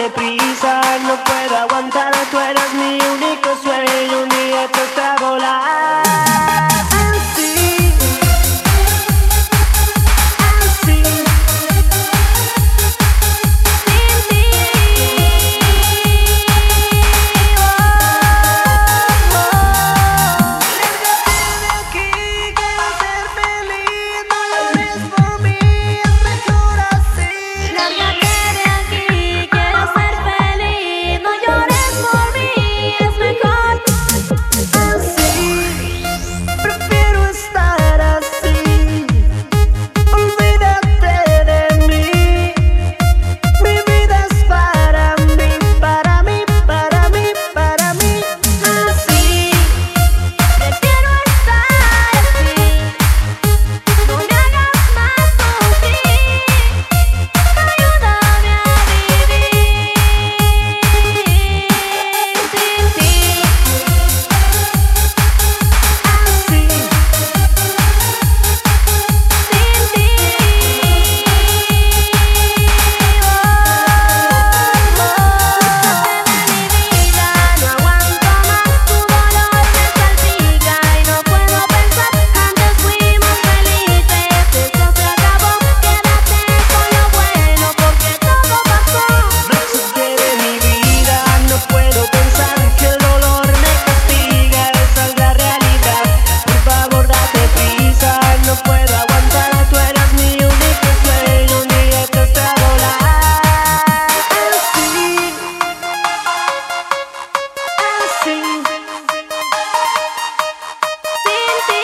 deprisa, no puedo aguantar, tú eres mi único sueño, un día te está volar. Así, así, sin ti. Lárgate de aquí, quiero ser feliz, no llores por mí, es mejor así. Lárgate de aquí, quiero ser feliz. No llores por mí, es mejor Así, prefiero estar así. Olvídate de mí. Mi vida es para mí, para mí, para mí, para mí. así. Prefiero estar así. No me hagas más sufrir. Ayúdame a vivir sin ti. Así, Sin ti. Mi vida, no aguanto más, tu dolor me salpica y no puedo pensar. Antes fuimos felices, esto se acabó. Quédate con lo bueno porque todo pasó. márchate de mi vida, no puedo pensar que el dolor me castiga, esa es la realidad. Por favor, date prisa, no puedo aguantar, tú eres mi único sueño, un día te está a volar. Así, así. Sin ti.